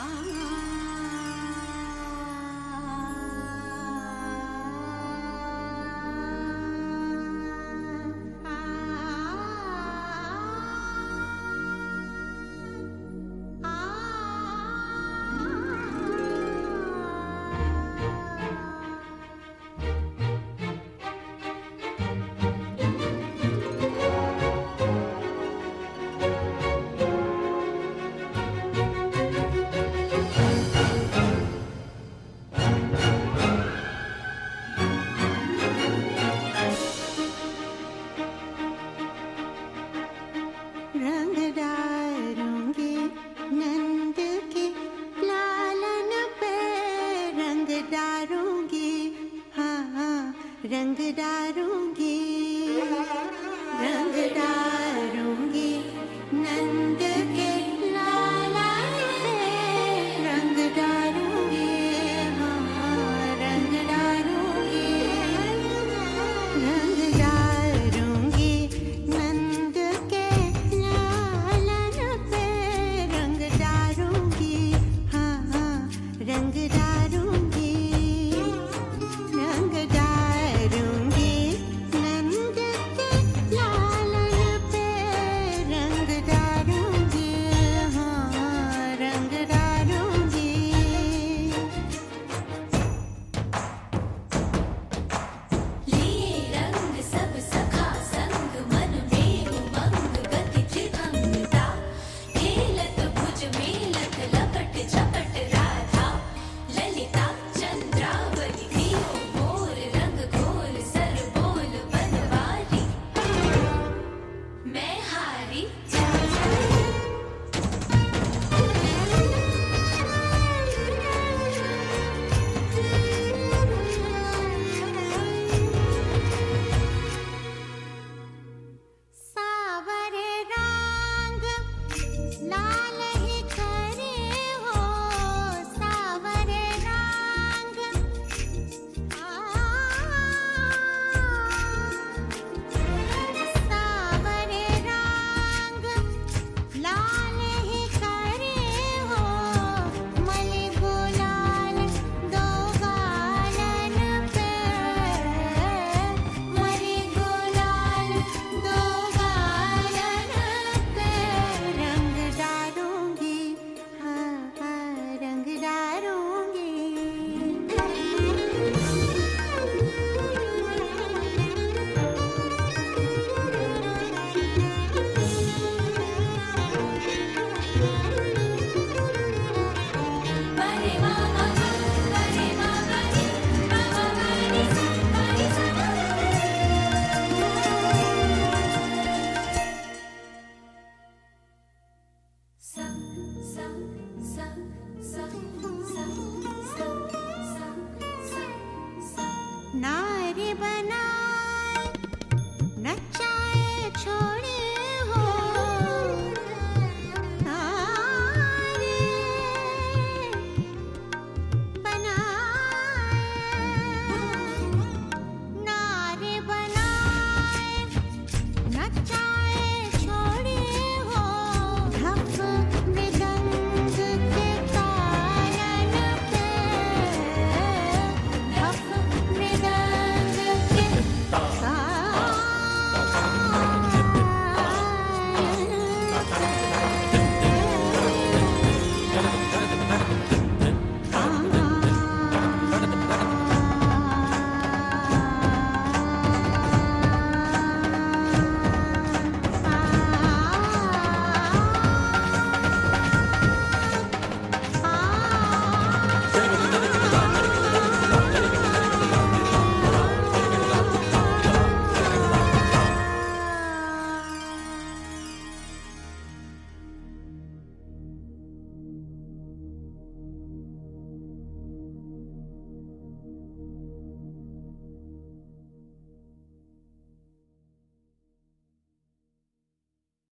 रंग डालूंगी नंद के लालन पे, रंग डालूंगी, हाँ हाँ रंग डालूंगी, रंग डालूंगी नंद के लालन पे, रंग डालूंगी, हाँ हाँ रंग डालूंगी, रंग डालूंगी नंद के लालन पे, रंग डालूंगी, हाँ हाँ रंग डालूंगी, रंग डालूंगी नंद के लालन पे, रंग डालूंगी, हाँ रंग डालूंगी। लिए रंग सब सखा संग, मन में उमंग गति त्रिभंगता, खेलत भुज मेलत लपट झपट राधा, ललिता चंद्रावली दियो मोर, रंग घोर सर बोल बनवारी, मैं हारी सावरे रंग लाल ही करे हो, सावरे रंग सावरे रंग लाल ही करे हो, मलि गुलाल दो गालन पे, मलि गुलाल दो गालन पे, रंग डालूंगी, हाँ हाँ रंग डालूंगी। बरे मामा बरे मामा रे मामा बरे सा बरे सा सा सा सा सा